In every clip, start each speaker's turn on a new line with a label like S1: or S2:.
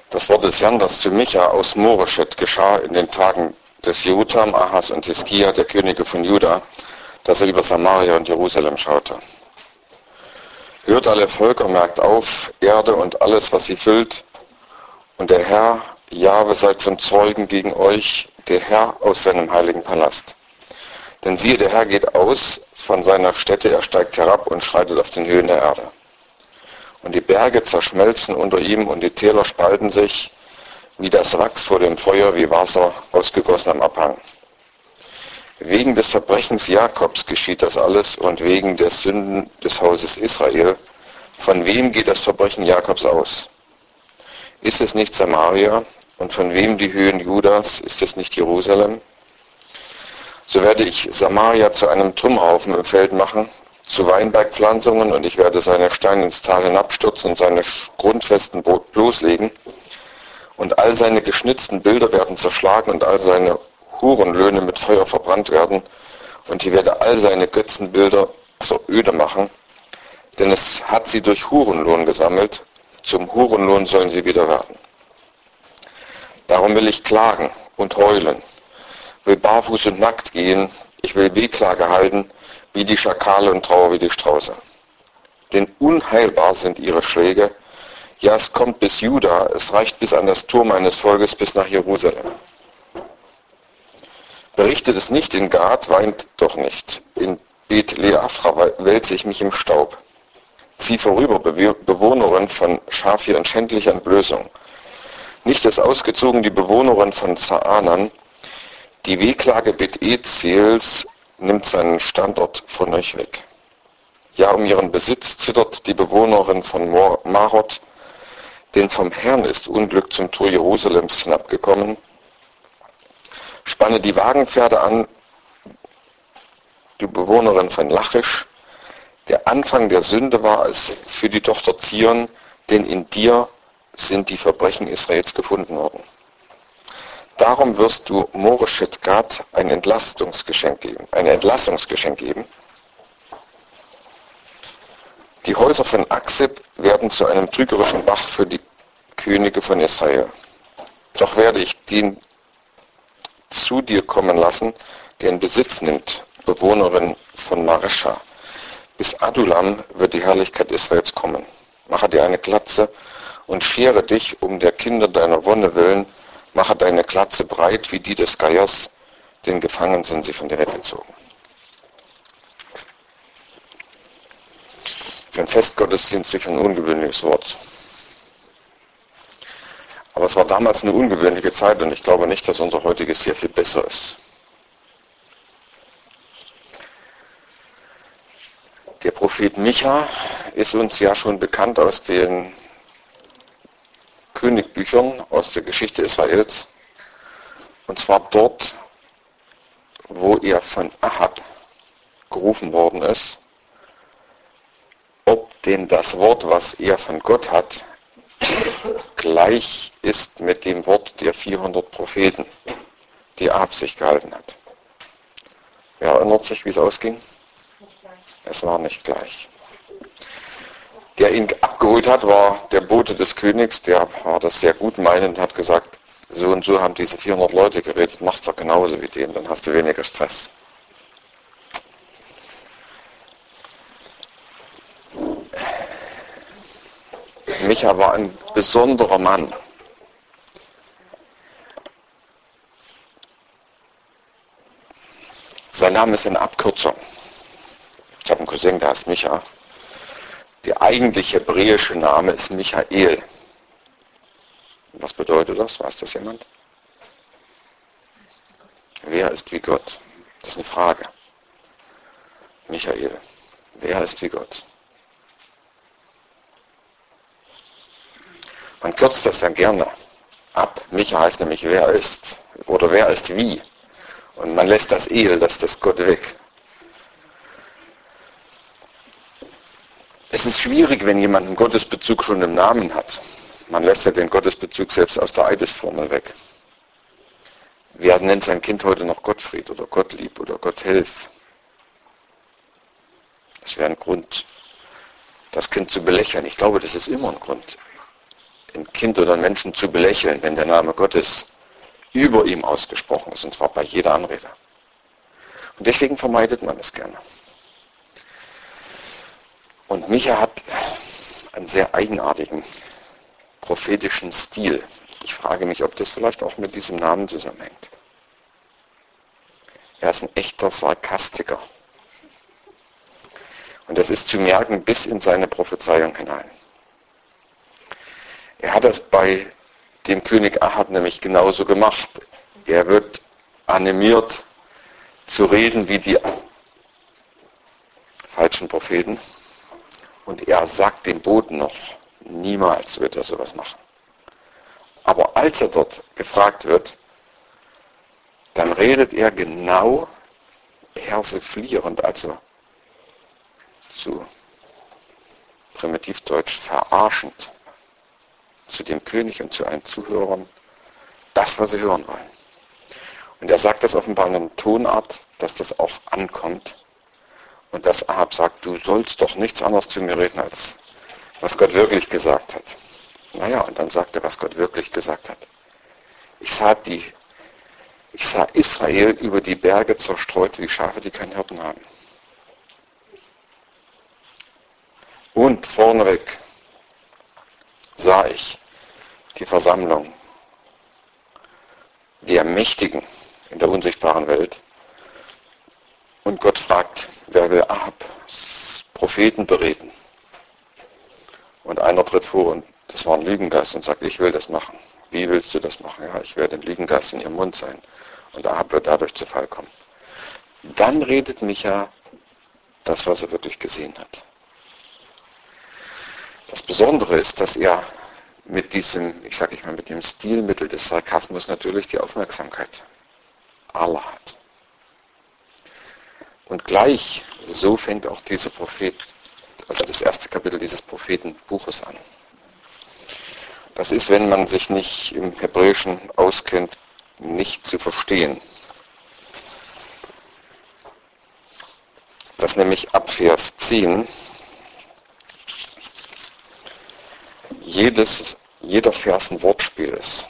S1: Das Wort des Herrn, das zu Micha aus Morescheth geschah in den Tagen des Jotham, Ahas und Hiskia, der Könige von Juda, dass er über Samaria und Jerusalem schaute. Hört alle Völker, merkt auf, Erde und alles, was sie füllt, und der Herr, Jahwe, sei zum Zeugen gegen euch, der Herr aus seinem heiligen Palast. Denn siehe, der Herr geht aus von seiner Stätte, er steigt herab und schreitet auf den Höhen der Erde. Und die Berge zerschmelzen unter ihm und die Täler spalten sich, wie das Wachs vor dem Feuer, wie Wasser ausgegossen am Abhang. Wegen des Verbrechens Jakobs geschieht das alles und wegen der Sünden des Hauses Israel. Von wem geht das Verbrechen Jakobs aus? Ist es nicht Samaria? Und von wem die Höhen Judas? Ist es nicht Jerusalem? So werde ich Samaria zu einem Trümmerhaufen im Feld machen, zu Weinbergpflanzungen, und ich werde seine Steine ins Tal hinabstürzen und seine Grundfesten bloßlegen. Und all seine geschnitzten Bilder werden zerschlagen und all seine Hurenlöhne mit Feuer verbrannt werden. Und ich werde all seine Götzenbilder zur Öde machen, denn es hat sie durch Hurenlohn gesammelt. Zum Hurenlohn sollen sie wieder werden. Darum will ich klagen und heulen, will barfuß und nackt gehen, ich will Wehklage halten, wie die Schakale und Trauer wie die Strauße. Denn unheilbar sind ihre Schläge, ja, es kommt bis Juda, es reicht bis an das Tor meines Volkes, bis nach Jerusalem. Berichtet es nicht in Gad, weint doch nicht. In Bet-Leafra wälze ich mich im Staub. Zieh vorüber, Bewohnerin von Schafir und schändlicher Entblößung. Nicht ist ausgezogen die Bewohnerin von Zaanan. Die Wehklage Bet-Ezels nimmt seinen Standort von euch weg. Ja, um ihren Besitz zittert die Bewohnerin von Marot, denn vom Herrn ist Unglück zum Tor Jerusalems hinabgekommen. Spanne die Wagenpferde an, die Bewohnerin von Lachisch. Der Anfang der Sünde war es für die Tochter Zion, denn in dir sind die Verbrechen Israels gefunden worden. Darum wirst du Morescheth Gad ein Entlassungsgeschenk geben. Die Häuser von Aksib werden zu einem trügerischen Bach für die Könige von Israel. Doch werde ich den zu dir kommen lassen, der in Besitz nimmt, Bewohnerin von Maresha. Bis Adulam wird die Herrlichkeit Israels kommen. Mache dir eine Glatze und schere dich um der Kinder deiner Wonne willen. Mache deine Glatze breit wie die des Geiers, denn gefangen sind sie von dir weggezogen. Für ein Festgottesdienst sicher ein ungewöhnliches Wort. Aber es war damals eine ungewöhnliche Zeit und ich glaube nicht, dass unser heutiges sehr viel besser ist. Der Prophet Micha ist uns ja schon bekannt aus den Königbüchern, aus der Geschichte Israels. Und zwar dort, wo er von Ahab gerufen worden ist, ob denn das Wort, was er von Gott hat, gleich ist mit dem Wort der 400 Propheten, die Ahab sich gehalten hat. Wer erinnert sich, wie es ausging? Es war nicht gleich. Der ihn abgeholt hat, war der Bote des Königs, der war das sehr gut meinend und hat gesagt, so und so haben diese 400 Leute geredet, mach's doch genauso wie denen, dann hast du weniger Stress. Micha war ein besonderer Mann. Sein Name ist eine Abkürzung. Ich habe einen Cousin, der heißt Micha. Der eigentlich hebräische Name ist Michael. Was bedeutet das? Weiß das jemand? Wer ist wie Gott? Das ist eine Frage. Michael. Wer ist wie Gott? Man kürzt das dann gerne ab. Micha heißt nämlich wer ist oder wer ist wie. Und man lässt das das Gott weg. Es ist schwierig, wenn jemand einen Gottesbezug schon im Namen hat. Man lässt ja den Gottesbezug selbst aus der Eidesformel weg. Wer nennt sein Kind heute noch Gottfried oder Gottlieb oder Gotthilf? Das wäre ein Grund, das Kind zu belächeln. Ich glaube, das ist immer ein Grund. ein Kind oder einen Menschen zu belächeln, wenn der Name Gottes über ihm ausgesprochen ist, und zwar bei jeder Anrede. Und deswegen vermeidet man es gerne. Und Micha hat einen sehr eigenartigen prophetischen Stil. Ich frage mich, ob das vielleicht auch mit diesem Namen zusammenhängt. Er ist ein echter Sarkastiker. Und das ist zu merken bis in seine Prophezeiung hinein. Er hat das bei dem König Ahab nämlich genauso gemacht. Er wird animiert zu reden wie die falschen Propheten. Und er sagt dem Boten noch, niemals wird er sowas machen. Aber als er dort gefragt wird, dann redet er genau persiflierend, also zu Primitivdeutsch verarschend zu dem König und zu allen Zuhörern das, was sie hören wollen. Und er sagt das offenbar in einer Tonart, dass das auch ankommt und dass Ahab sagt, du sollst doch nichts anderes zu mir reden, als was Gott wirklich gesagt hat. Naja, und dann sagt er, was Gott wirklich gesagt hat. Ich sah Israel über die Berge zerstreut wie Schafe, die keinen Hirten haben. Und vorneweg sah ich die Versammlung der Mächtigen in der unsichtbaren Welt. Und Gott fragt, wer will Ahabs Propheten bereden? Und einer tritt vor, und das war ein Lügengeist, und sagt, ich will das machen. Wie willst du das machen? Ja, ich werde ein Lügengeist in ihrem Mund sein. Und Ahab wird dadurch zu Fall kommen. Dann redet Micha das, was er wirklich gesehen hat. Das Besondere ist, dass er mit diesem, mit dem Stilmittel des Sarkasmus natürlich die Aufmerksamkeit aller hat. Und gleich so fängt auch dieser Prophet, also das erste Kapitel dieses Prophetenbuches an. Das ist, wenn man sich nicht im Hebräischen auskennt, nicht zu verstehen. Das nämlich ab Vers 10 jeder Vers ein Wortspiel ist.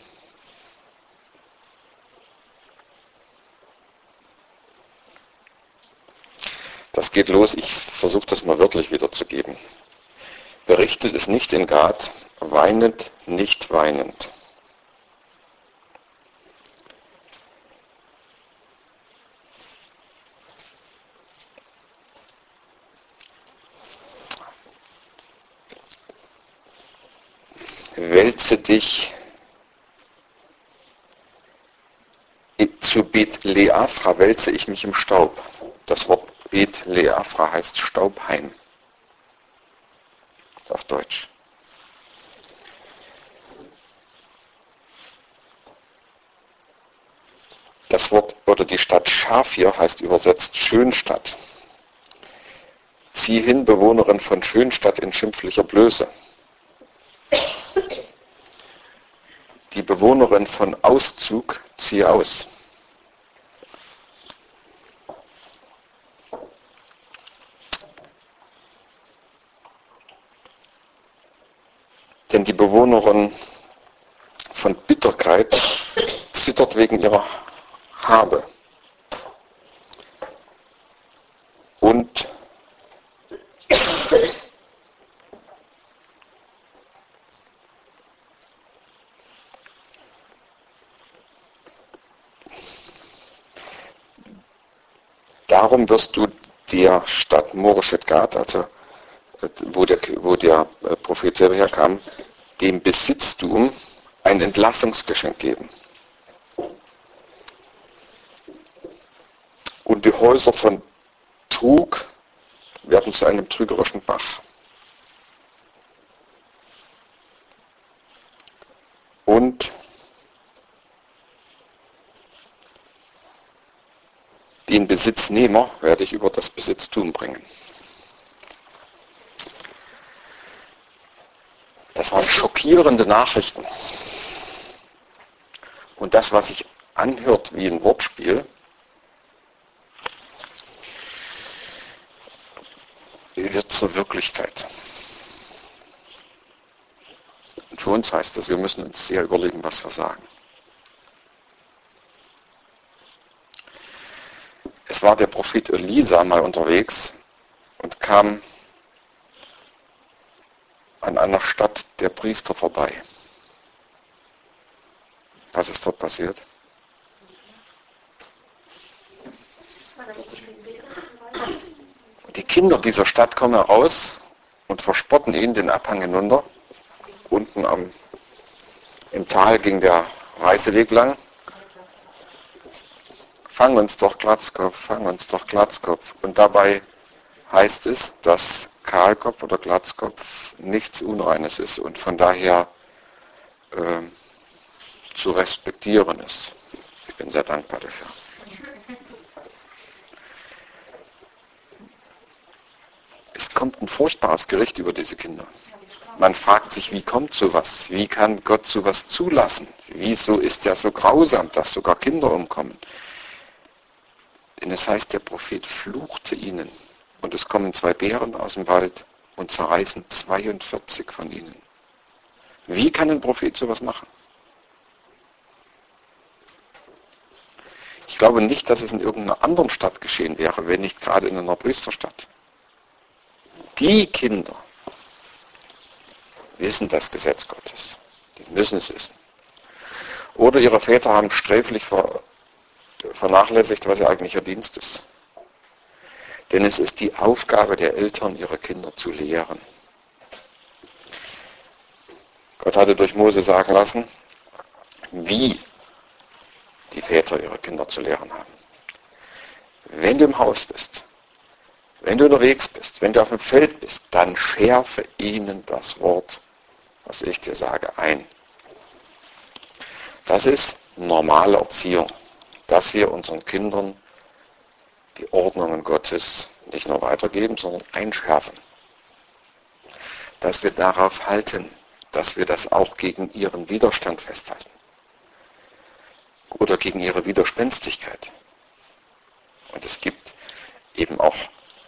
S1: Das geht los, ich versuche das mal wörtlich wiederzugeben. Berichtet es nicht in Gad, weinet nicht weinend. Wälze dich zu Bet Leafra, wälze ich mich im Staub. Das Wort Bet Leafra heißt Staubhain auf Deutsch. Das Wort oder die Stadt Schafir heißt übersetzt Schönstadt. Zieh hin, Bewohnerin von Schönstadt in schimpflicher Blöße. Die Bewohnerin von Auszug, ziehe aus. Denn die Bewohnerin von Bitterkeit zittert wegen ihrer Habe. Und darum wirst du der Stadt Moreshet Gad, also wo der Prophet selber herkam, dem Besitztum ein Entlassungsgeschenk geben. Und die Häuser von Trug werden zu einem trügerischen Bach. Und den Besitznehmer werde ich über das Besitztum bringen. Das waren schockierende Nachrichten. Und das, was sich anhört wie ein Wortspiel, wird zur Wirklichkeit. Und für uns heißt das, wir müssen uns sehr überlegen, was wir sagen. Es war der Prophet Elisa mal unterwegs und kam an einer Stadt der Priester vorbei. Was ist dort passiert? Die Kinder dieser Stadt kommen heraus und verspotten ihn den Abhang hinunter. Unten im Tal ging der Reiseweg lang. Fang uns doch Glatzkopf, fang uns doch Glatzkopf. Und dabei heißt es, dass Kahlkopf oder Glatzkopf nichts Unreines ist und von daher zu respektieren ist. Ich bin sehr dankbar dafür. Es kommt ein furchtbares Gericht über diese Kinder. Man fragt sich, wie kommt sowas? Wie kann Gott sowas zulassen? Wieso ist er so grausam, dass sogar Kinder umkommen? Denn es heißt, der Prophet fluchte ihnen. Und es kommen 2 Bären aus dem Wald und zerreißen 42 von ihnen. Wie kann ein Prophet sowas machen? Ich glaube nicht, dass es in irgendeiner anderen Stadt geschehen wäre, wenn nicht gerade in einer Priesterstadt. Die Kinder wissen das Gesetz Gottes. Die müssen es wissen. Oder ihre Väter haben sträflich vernachlässigt, was ihr eigentlicher Dienst ist. Denn es ist die Aufgabe der Eltern, ihre Kinder zu lehren. Gott hatte durch Mose sagen lassen, wie die Väter ihre Kinder zu lehren haben. Wenn du im Haus bist, wenn du unterwegs bist, wenn du auf dem Feld bist, dann schärfe ihnen das Wort, was ich dir sage, ein. Das ist normale Erziehung, dass wir unseren Kindern die Ordnungen Gottes nicht nur weitergeben, sondern einschärfen. Dass wir darauf halten, dass wir das auch gegen ihren Widerstand festhalten. Oder gegen ihre Widerspenstigkeit. Und es gibt eben auch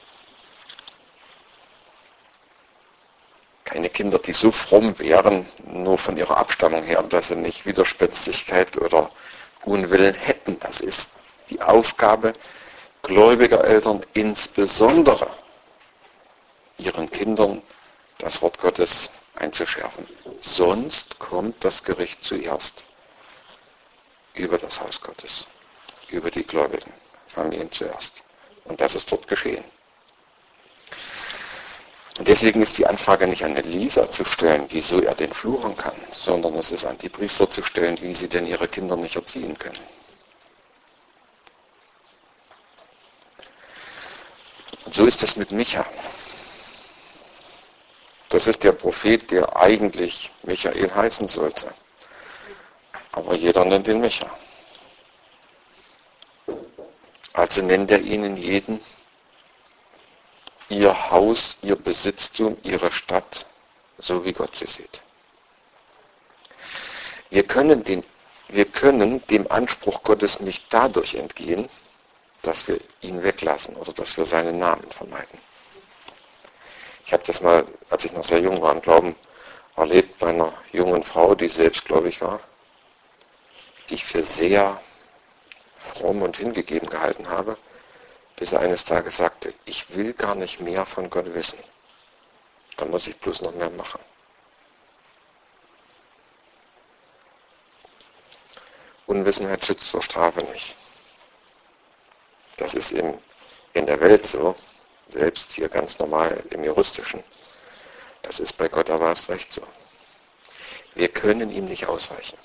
S1: keine Kinder, die so fromm wären, nur von ihrer Abstammung her, dass sie nicht Widerspenstigkeit oder Unwillen hätten. Das ist die Aufgabe gläubiger Eltern, insbesondere ihren Kindern das Wort Gottes einzuschärfen. Sonst kommt das Gericht zuerst über das Haus Gottes, über die gläubigen Familien zuerst. Und das ist dort geschehen. Und deswegen ist die Anfrage nicht an Elisa zu stellen, wieso er den fluchen kann, sondern es ist an die Priester zu stellen, wie sie denn ihre Kinder nicht erziehen können. Und so ist es mit Micha. Das ist der Prophet, der eigentlich Michael heißen sollte. Aber jeder nennt ihn Micha. Also nennt er ihnen jeden ihr Haus, ihr Besitztum, ihre Stadt, so wie Gott sie sieht. Wir können dem Anspruch Gottes nicht dadurch entgehen, dass wir ihn weglassen oder dass wir seinen Namen vermeiden. Ich habe das mal, als ich noch sehr jung war, im Glauben erlebt bei einer jungen Frau, die selbstgläubig war, die ich für sehr fromm und hingegeben gehalten habe, bis er eines Tages sagte, ich will gar nicht mehr von Gott wissen. Dann muss ich bloß noch mehr machen. Unwissenheit schützt vor Strafe nicht. Das ist in der Welt so, selbst hier ganz normal im Juristischen. Das ist bei Gott aber erst recht so. Wir können ihm nicht ausweichen.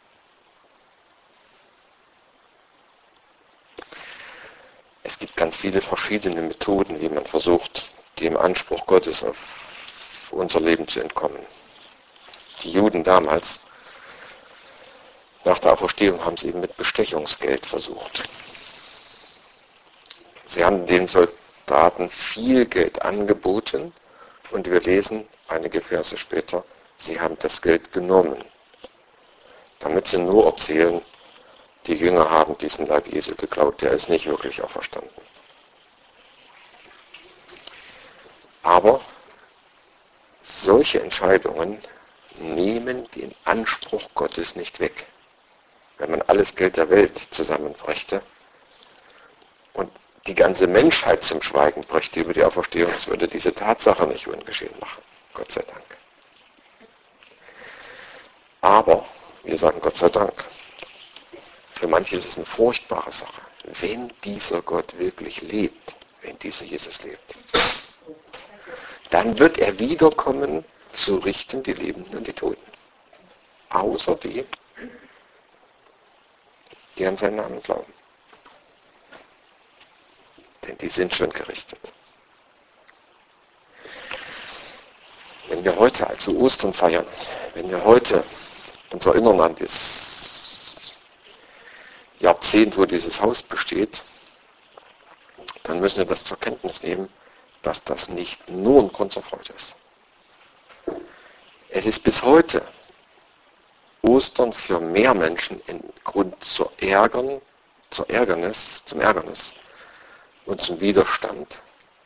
S1: Es gibt ganz viele verschiedene Methoden, wie man versucht, dem Anspruch Gottes auf unser Leben zu entkommen. Die Juden damals, nach der Auferstehung, haben es eben mit Bestechungsgeld versucht. Sie haben den Soldaten viel Geld angeboten und wir lesen einige Verse später, sie haben das Geld genommen, damit sie nur erzählen, die Jünger haben diesen Leib Jesu geklaut, der ist nicht wirklich auferstanden. Aber solche Entscheidungen nehmen den Anspruch Gottes nicht weg. Wenn man alles Geld der Welt zusammenbrächte und die ganze Menschheit zum Schweigen brächte über die Auferstehung, das würde diese Tatsache nicht ungeschehen machen. Gott sei Dank. Aber, wir sagen Gott sei Dank, für manche ist es eine furchtbare Sache. Wenn dieser Gott wirklich lebt, wenn dieser Jesus lebt, dann wird er wiederkommen, zu richten die Lebenden und die Toten. Außer die an seinen Namen glauben. Denn die sind schon gerichtet. Wenn wir heute also Ostern feiern, wenn wir heute uns erinnern an das Jahrzehnt, wo dieses Haus besteht, dann müssen wir das zur Kenntnis nehmen, dass das nicht nur ein Grund zur Freude ist. Es ist bis heute Ostern für mehr Menschen ein Grund zum Ärgernis und zum Widerstand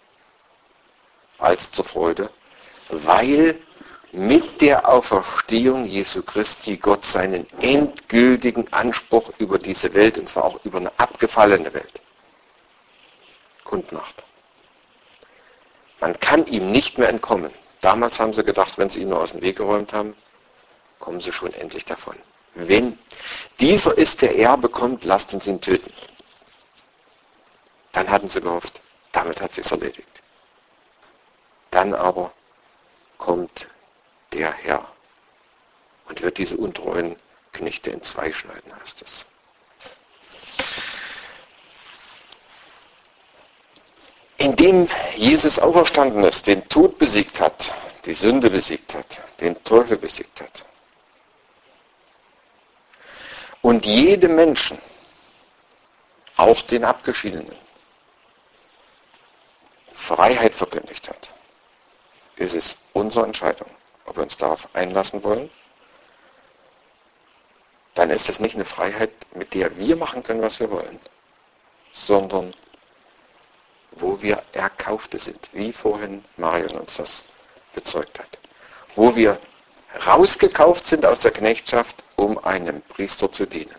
S1: als zur Freude, weil mit der Auferstehung Jesu Christi Gott seinen endgültigen Anspruch über diese Welt, und zwar auch über eine abgefallene Welt, kundmacht. Man kann ihm nicht mehr entkommen. Damals haben sie gedacht, wenn sie ihn nur aus dem Weg geräumt haben, kommen sie schon endlich davon. Wenn dieser ist, der Erbe kommt, lasst uns ihn töten. Dann hatten sie gehofft, damit hat sich's erledigt. Dann aber kommt der Herr und wird diese untreuen Knechte in zwei schneiden, heißt es. Indem Jesus auferstanden ist, den Tod besiegt hat, die Sünde besiegt hat, den Teufel besiegt hat und jedem Menschen, auch den Abgeschiedenen, Freiheit verkündigt hat, ist es unsere Entscheidung, ob wir uns darauf einlassen wollen. Dann ist es nicht eine Freiheit, mit der wir machen können, was wir wollen, sondern wo wir Erkaufte sind, wie vorhin Marion uns das bezeugt hat. Wo wir rausgekauft sind aus der Knechtschaft, um einem Priester zu dienen.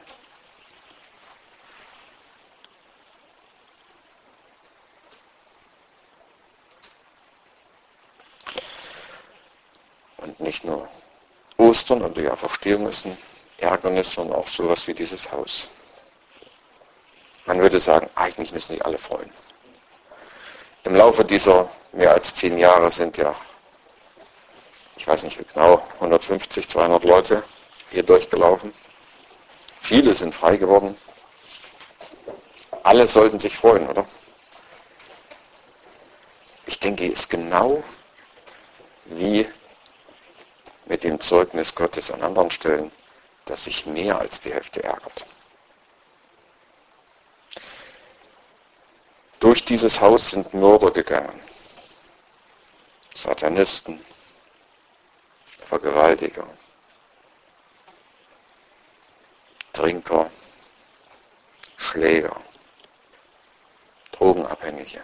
S1: Und nicht nur Ostern und die Auferstehung ist ein Ärgernis, sondern auch sowas wie dieses Haus. Man würde sagen, eigentlich müssen sich alle freuen. Im Laufe dieser mehr als 10 Jahre sind ja, ich weiß nicht wie genau, 150, 200 Leute hier durchgelaufen. Viele sind frei geworden. Alle sollten sich freuen, oder? Ich denke, es ist genau wie mit dem Zeugnis Gottes an anderen Stellen, dass sich mehr als die Hälfte ärgert. Durch dieses Haus sind Mörder gegangen, Satanisten, Vergewaltiger, Trinker, Schläger, Drogenabhängige.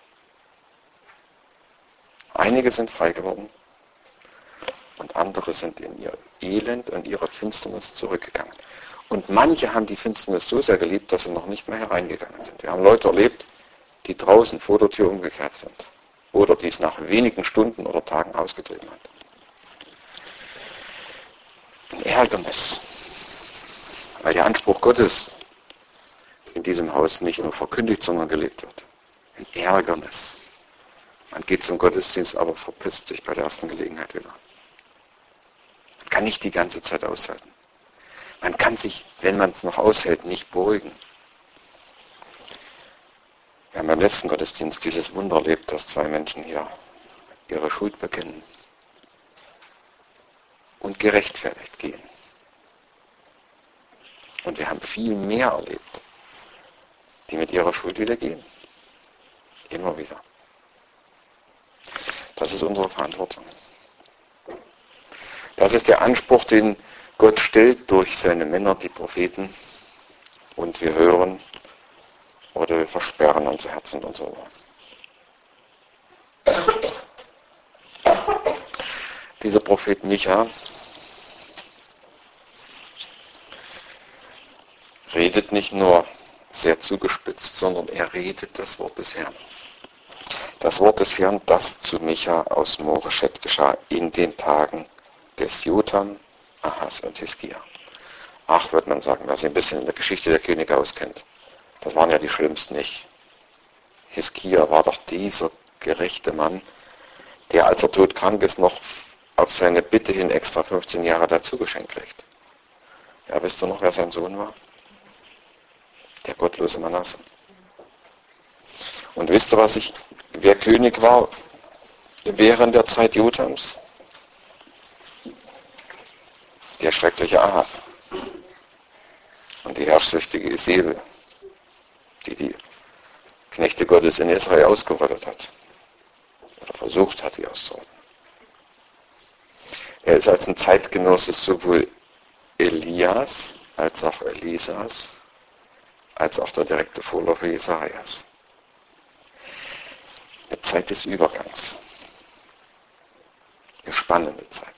S1: Einige sind frei geworden und andere sind in ihr Elend und ihre Finsternis zurückgegangen. Und manche haben die Finsternis so sehr geliebt, dass sie noch nicht mehr hereingegangen sind. Wir haben Leute erlebt, die draußen vor der Tür umgekehrt sind oder die es nach wenigen Stunden oder Tagen ausgetrieben hat. Ein Ärgernis, weil der Anspruch Gottes in diesem Haus nicht nur verkündigt, sondern gelebt wird. Ein Ärgernis. Man geht zum Gottesdienst, aber verpisst sich bei der ersten Gelegenheit wieder. Man kann nicht die ganze Zeit aushalten. Man kann sich, wenn man es noch aushält, nicht beruhigen. Wir haben beim letzten Gottesdienst dieses Wunder erlebt, dass 2 Menschen hier ihre Schuld bekennen und gerechtfertigt gehen. Und wir haben viel mehr erlebt, die mit ihrer Schuld wieder gehen. Immer wieder. Das ist unsere Verantwortung. Das ist der Anspruch, den Gott stellt durch seine Männer, die Propheten. Und wir hören oder wir versperren unser Herz und unser Ohr. Dieser Prophet Micha redet nicht nur sehr zugespitzt, sondern er redet das Wort des Herrn. Das Wort des Herrn, das zu Micha aus Morescheth geschah in den Tagen des Jotham, Ahas und Hiskia. Ach, wird man sagen, wer sich ein bisschen in der Geschichte der Könige auskennt. Das waren ja die schlimmsten nicht. Hiskia war doch dieser gerechte Mann, der, als er todkrank ist, noch auf seine Bitte hin extra 15 Jahre dazu geschenkt kriegt. Ja, wisst ihr noch, wer sein Sohn war? Der gottlose Manasse. Und wisst ihr, wer König war während der Zeit Jothams? Der schreckliche Ahab. Und die herrschsüchtige Isabel, die Knechte Gottes in Israel ausgerottet hat. Oder versucht hat, die auszurotten. Er ist als ein Zeitgenosse sowohl Elias als auch Elisas, als auch der direkte Vorläufer Jesajas. Eine Zeit des Übergangs. Eine spannende Zeit.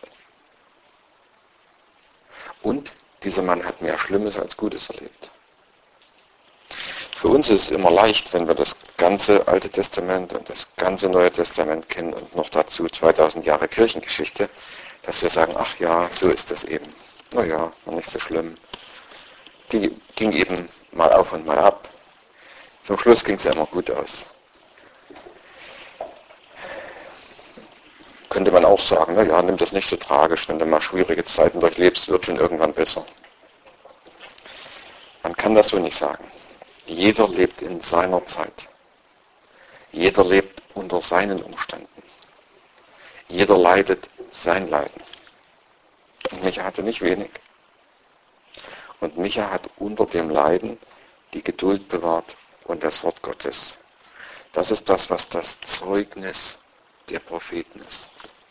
S1: Und dieser Mann hat mehr Schlimmes als Gutes erlebt. Für uns ist es immer leicht, wenn wir das ganze Alte Testament und das ganze Neue Testament kennen und noch dazu 2000 Jahre Kirchengeschichte, dass wir sagen, ach ja, so ist das eben. Naja, war nicht so schlimm. Die ging eben mal auf und mal ab. Zum Schluss ging es ja immer gut aus. Könnte man auch sagen, naja, nimm das nicht so tragisch, wenn du mal schwierige Zeiten durchlebst, wird schon irgendwann besser. Man kann das so nicht sagen. Jeder lebt in seiner Zeit. Jeder lebt unter seinen Umständen. Jeder leidet sein Leiden. Und Micha hatte nicht wenig. Und Micha hat unter dem Leiden die Geduld bewahrt und das Wort Gottes. Das ist das, was das Zeugnis der Propheten ist.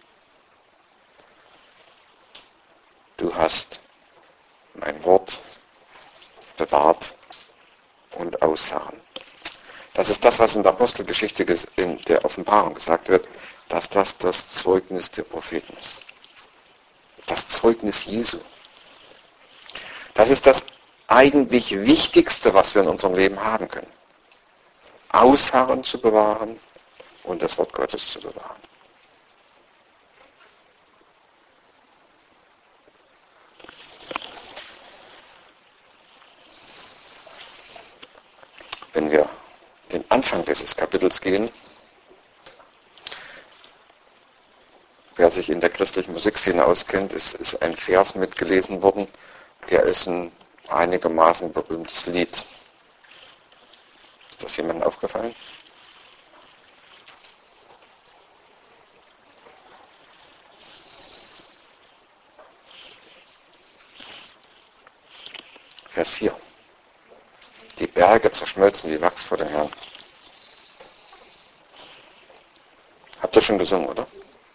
S1: Du hast mein Wort bewahrt und ausharren. Das ist das, was in der Apostelgeschichte, in der Offenbarung gesagt wird, dass das das Zeugnis der Propheten ist. Das Zeugnis Jesu. Das ist das eigentlich Wichtigste, was wir in unserem Leben haben können. Ausharren zu bewahren und das Wort Gottes zu bewahren. Wenn wir den Anfang dieses Kapitels gehen, wer sich in der christlichen Musikszene auskennt, ist ein Vers mitgelesen worden, der ist ein einigermaßen berühmtes Lied. Ist das jemandem aufgefallen? Vers 4. Die Berge zerschmelzen wie Wachs vor dem Herrn. Habt ihr schon gesungen, oder?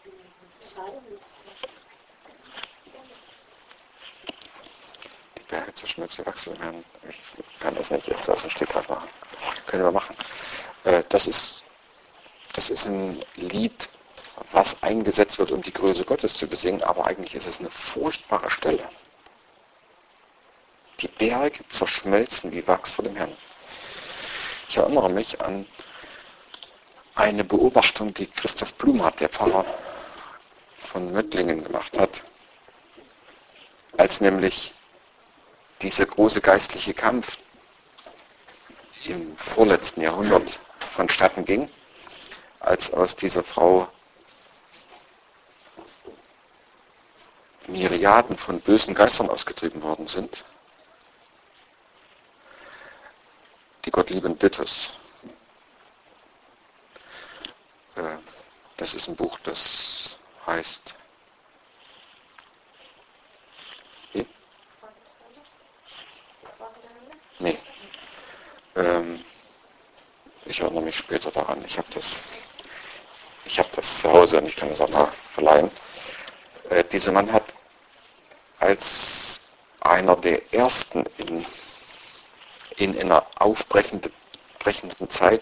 S1: Die Berge zerschmelzen wie Wachs vor dem Herrn. Ich kann das nicht jetzt aus dem Stegreif machen. Können wir machen. Das ist ein Lied, was eingesetzt wird, um die Größe Gottes zu besingen, aber eigentlich ist es eine furchtbare Stelle. Die Berge zerschmelzen wie Wachs vor dem Herrn. Ich erinnere mich an eine Beobachtung, die Christoph Blumhardt, der Pfarrer von Möttlingen, gemacht hat, als nämlich dieser große geistliche Kampf im vorletzten Jahrhundert vonstatten ging, als aus dieser Frau Myriaden von bösen Geistern ausgetrieben worden sind. Die gottliebenden Ditters. Das ist ein Buch, das heißt... Wie? Nee. Ich erinnere mich später daran. Ich habe das zu Hause und ich kann das auch mal verleihen. Dieser Mann hat als einer der ersten in einer aufbrechenden Zeit,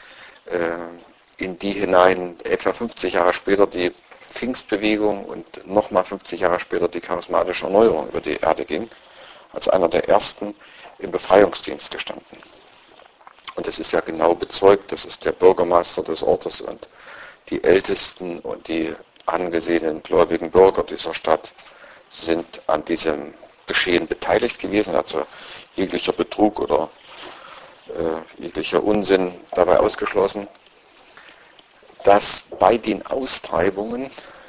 S1: in die hinein etwa 50 Jahre später die Pfingstbewegung und nochmal 50 Jahre später die charismatische Erneuerung über die Erde ging, als einer der ersten im Befreiungsdienst gestanden. Und es ist ja genau bezeugt, das ist der Bürgermeister des Ortes und die Ältesten und die angesehenen gläubigen Bürger dieser Stadt sind an diesem Geschehen beteiligt gewesen, also jeglicher Betrug oder jeglicher Unsinn dabei ausgeschlossen, dass bei den Austreibungen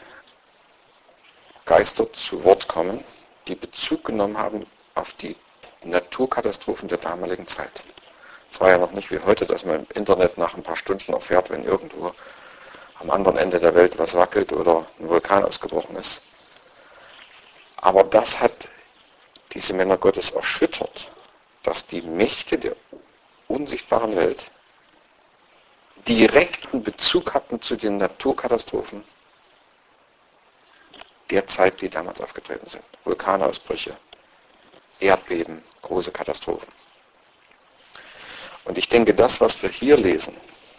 S1: Geister zu Wort kommen, die Bezug genommen haben auf die Naturkatastrophen der damaligen Zeit. Es war ja noch nicht wie heute, dass man im Internet nach ein paar Stunden erfährt, wenn irgendwo am anderen Ende der Welt was wackelt oder ein Vulkan ausgebrochen ist. Aber das hat diese Männer Gottes erschüttert, dass die Mächte der unsichtbaren Welt direkten Bezug hatten zu den Naturkatastrophen der Zeit, die damals aufgetreten sind. Vulkanausbrüche, Erdbeben, große Katastrophen. Und ich denke, das, was wir hier lesen,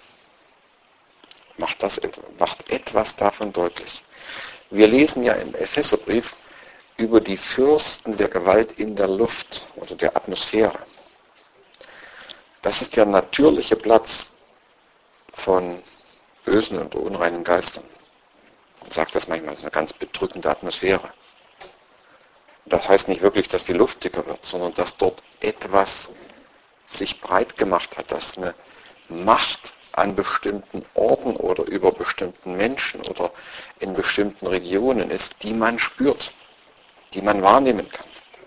S1: macht etwas davon deutlich. Wir lesen ja im Epheserbrief über die Fürsten der Gewalt in der Luft oder der Atmosphäre. Das ist der natürliche Platz von bösen und unreinen Geistern. Man sagt das manchmal, das ist eine ganz bedrückende Atmosphäre. Das heißt nicht wirklich, dass die Luft dicker wird, sondern dass dort etwas sich breit gemacht hat, dass eine Macht an bestimmten Orten oder über bestimmten Menschen oder in bestimmten Regionen ist, die man spürt, die man wahrnehmen kann.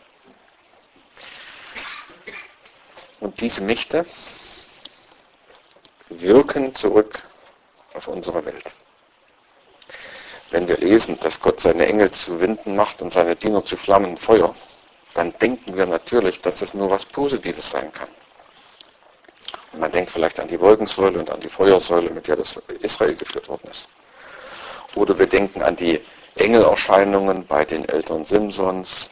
S1: Und diese Mächte wirken zurück auf unsere Welt. Wenn wir lesen, dass Gott seine Engel zu Winden macht und seine Diener zu flammendem Feuer, dann denken wir natürlich, dass das nur was Positives sein kann. Und man denkt vielleicht an die Wolkensäule und an die Feuersäule, mit der das Israel geführt worden ist. Oder wir denken an die Engelerscheinungen bei den Eltern Simsons,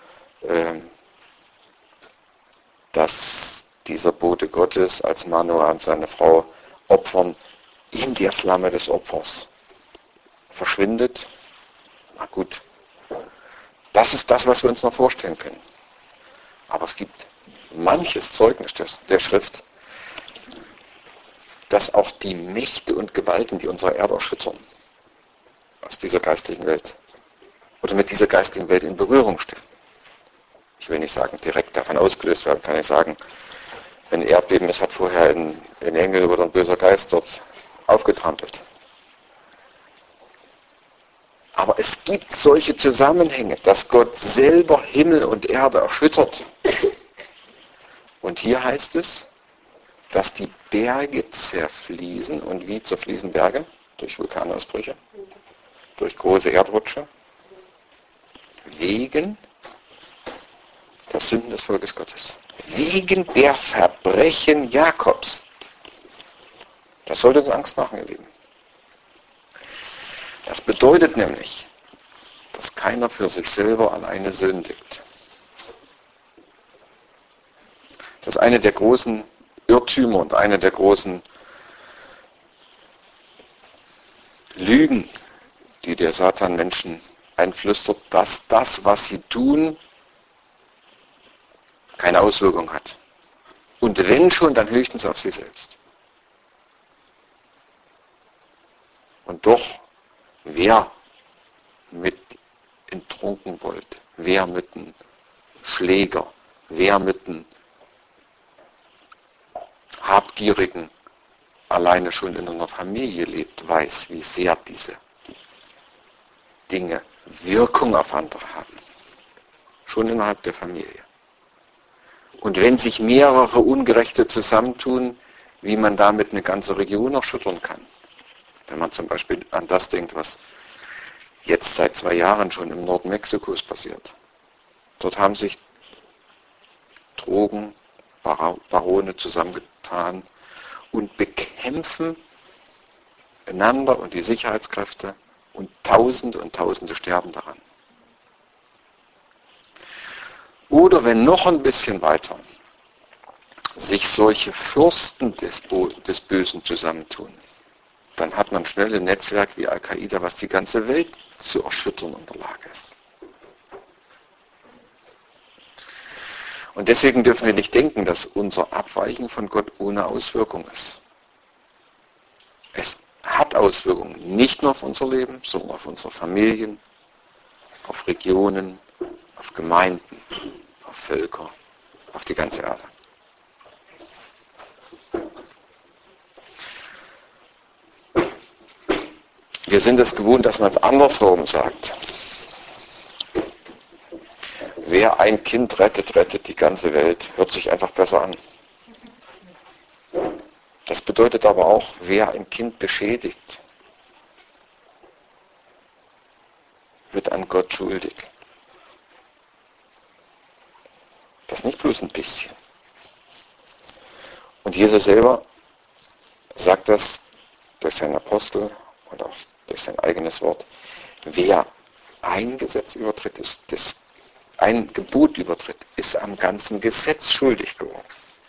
S1: dass dieser Bote Gottes als Manoah und seine Frau opfern, in der Flamme des Opfers verschwindet. Na gut, das ist das, was wir uns noch vorstellen können. Aber es gibt manches Zeugnis der Schrift, dass auch die Mächte und Gewalten, die unsere Erde erschüttern, aus dieser geistlichen Welt oder mit dieser geistigen Welt in Berührung stehen. Ich will nicht sagen, direkt davon ausgelöst werden, kann ich sagen, wenn ein Erdbeben ist, hat vorher ein Engel oder ein böser Geist dort aufgetrampelt. Aber es gibt solche Zusammenhänge, dass Gott selber Himmel und Erde erschüttert. Und hier heißt es, dass die Berge zerfließen. Und wie zerfließen Berge? Durch Vulkanausbrüche, durch große Erdrutsche, wegen der Sünden des Volkes Gottes. Wegen der Verbrechen Jakobs. Das sollte uns Angst machen, ihr Lieben. Das bedeutet nämlich, dass keiner für sich selber alleine sündigt. Das ist eine der großen Irrtümer und eine der großen Lügen, die der Satan Menschen einflüstert, dass das, was sie tun, keine Auswirkung hat. Und wenn schon, dann höchstens auf sie selbst. Und doch, wer mit einem Trunkenbold, wer mit einem Schläger, wer mit einem Habgierigen alleine schon in einer Familie lebt, weiß, wie sehr diese Dinge Wirkung auf andere haben. Schon innerhalb der Familie. Und wenn sich mehrere Ungerechte zusammentun, wie man damit eine ganze Region erschüttern kann. Wenn man zum Beispiel an das denkt, was jetzt seit 2 Jahren schon im Norden Mexikos passiert. Dort haben sich Drogenbarone zusammengetan und bekämpfen einander und die Sicherheitskräfte und Tausende sterben daran. Oder wenn noch ein bisschen weiter sich solche Fürsten des Bösen zusammentun, dann hat man schnell ein Netzwerk wie Al-Qaida, was die ganze Welt zu erschüttern in der Lage ist. Und deswegen dürfen wir nicht denken, dass unser Abweichen von Gott ohne Auswirkung ist. Es hat Auswirkungen, nicht nur auf unser Leben, sondern auf unsere Familien, auf Regionen, auf Gemeinden, auf Völker, auf die ganze Erde. Wir sind es gewohnt, dass man es andersherum sagt. Wer ein Kind rettet, rettet die ganze Welt. Hört sich einfach besser an. Das bedeutet aber auch, wer ein Kind beschädigt, wird an Gott schuldig. Das nicht bloß ein bisschen. Und Jesus selber sagt das durch seinen Apostel und auch durch sein eigenes Wort. Wer ein Gesetz übertritt, ein Gebot übertritt, ist am ganzen Gesetz schuldig geworden.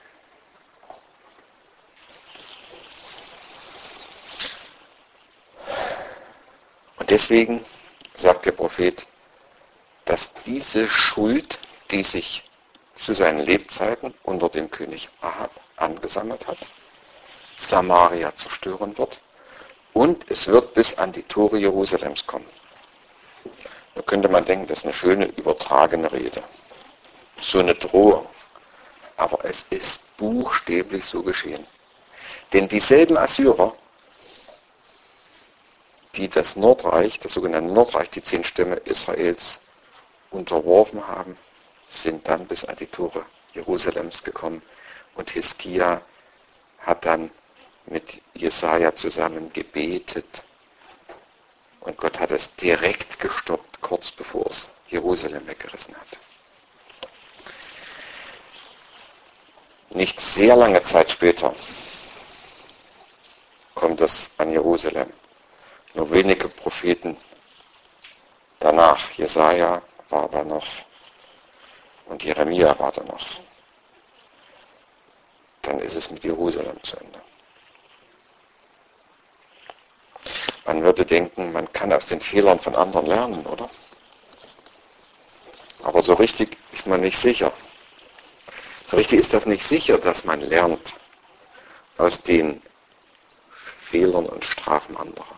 S1: Und deswegen sagt der Prophet, dass diese Schuld, die sich zu seinen Lebzeiten unter dem König Ahab angesammelt hat, Samaria zerstören wird und es wird bis an die Tore Jerusalems kommen. Da könnte man denken, das ist eine schöne übertragene Rede. So eine Drohung. Aber es ist buchstäblich so geschehen. Denn dieselben Assyrer, die das Nordreich, das sogenannte Nordreich, die 10 Stämme Israels unterworfen haben, sind dann bis an die Tore Jerusalems gekommen. Und Hiskia hat dann mit Jesaja zusammen gebetet. Und Gott hat es direkt gestoppt, kurz bevor es Jerusalem weggerissen hat. Nicht sehr lange Zeit später kommt es an Jerusalem. Nur wenige Propheten danach. Jesaja war da noch und Jeremia war da noch. Dann ist es mit Jerusalem zu Ende. Man würde denken, man kann aus den Fehlern von anderen lernen, oder? Aber so richtig ist man nicht sicher. So richtig ist das nicht sicher, dass man lernt aus den Fehlern und Strafen anderer.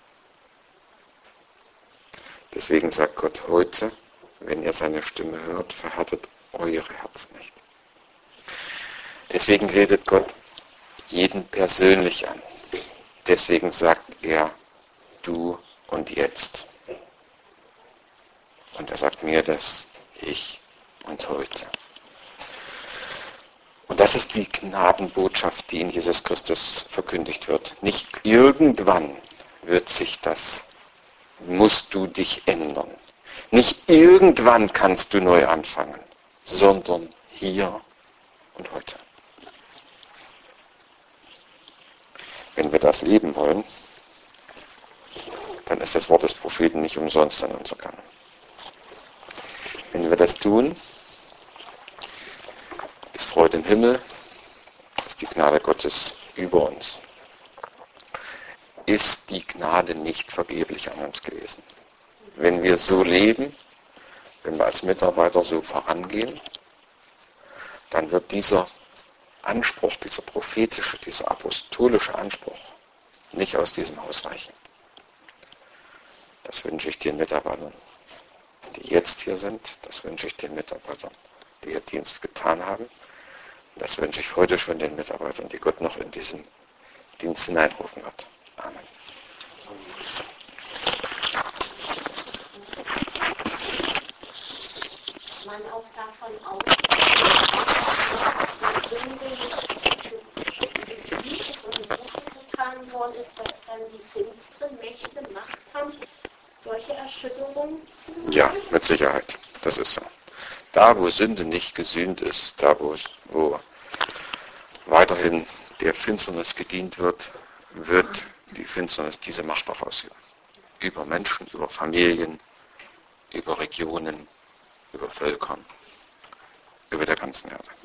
S1: Deswegen sagt Gott heute, wenn ihr seine Stimme hört, verhärtet eure Herzen nicht. Deswegen redet Gott jeden persönlich an. Deswegen sagt er, du und jetzt. Und er sagt mir das, ich und heute. Und das ist die Gnadenbotschaft, die in Jesus Christus verkündigt wird. Nicht irgendwann wird sich das, musst du dich ändern. Nicht irgendwann kannst du neu anfangen, sondern hier und heute. Wenn wir das leben wollen, dann ist das Wort des Propheten nicht umsonst an uns ergangen. Wenn wir das tun, ist Freude im Himmel, ist die Gnade Gottes über uns. Ist die Gnade nicht vergeblich an uns gewesen. Wenn wir so leben, wenn wir als Mitarbeiter so vorangehen, dann wird dieser Anspruch, dieser prophetische, dieser apostolische Anspruch nicht aus diesem Haus reichen. Das wünsche ich den Mitarbeitern, die jetzt hier sind. Das wünsche ich den Mitarbeitern, die ihr Dienst getan haben. Das wünsche ich heute schon den Mitarbeitern, die Gott noch in diesen Dienst hineinrufen wird. Amen.
S2: Man auch davon aus, dass getan worden ist, dass dann die finsteren Mächte Macht haben, solche Erschütterungen?
S1: Ja, mit Sicherheit. Das ist so. Da, wo Sünde nicht gesühnt ist, da, wo weiterhin der Finsternis gedient wird, wird die Finsternis diese Macht auch ausüben. Über Menschen, über Familien, über Regionen, über Völkern, über der ganzen Erde.